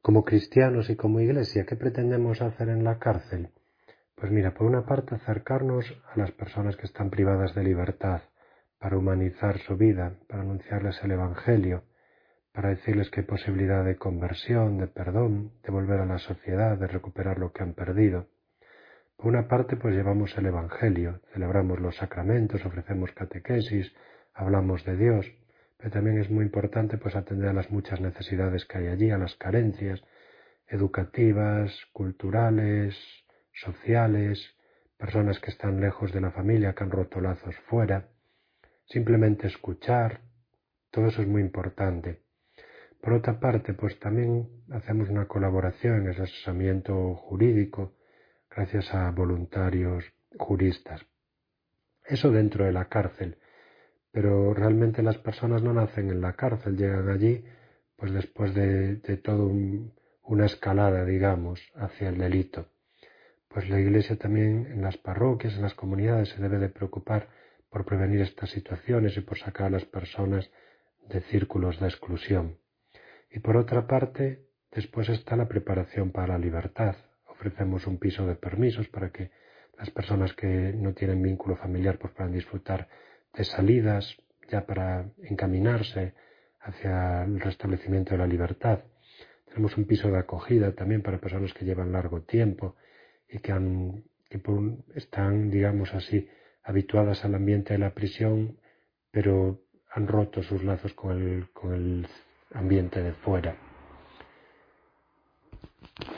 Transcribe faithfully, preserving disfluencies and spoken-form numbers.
Como cristianos y como Iglesia, ¿qué pretendemos hacer en la cárcel? Pues mira, por una parte acercarnos a las personas que están privadas de libertad, para humanizar su vida, para anunciarles el Evangelio, para decirles que hay posibilidad de conversión, de perdón, de volver a la sociedad, de recuperar lo que han perdido. Por una parte, pues llevamos el Evangelio, celebramos los sacramentos, ofrecemos catequesis, hablamos de Dios, pero también es muy importante pues atender a las muchas necesidades que hay allí, a las carencias educativas, culturales, sociales, personas que están lejos de la familia, que han roto lazos fuera, simplemente escuchar, todo eso es muy importante. Por otra parte, pues también hacemos una colaboración en el asesoramiento jurídico gracias a voluntarios juristas. Eso dentro de la cárcel, pero realmente las personas no nacen en la cárcel, llegan allí pues después de, de todo un, una escalada, digamos, hacia el delito. Pues la Iglesia también en las parroquias, en las comunidades, se debe de preocupar por prevenir estas situaciones y por sacar a las personas de círculos de exclusión. Y por otra parte, después está la preparación para la libertad. Ofrecemos un piso de permisos para que las personas que no tienen vínculo familiar pues puedan disfrutar de salidas ya para encaminarse hacia el restablecimiento de la libertad. Tenemos un piso de acogida también para personas que llevan largo tiempo y que, han, que por, están, digamos así, habituadas al ambiente de la prisión, pero han roto sus lazos con el, con el ambiente de fuera.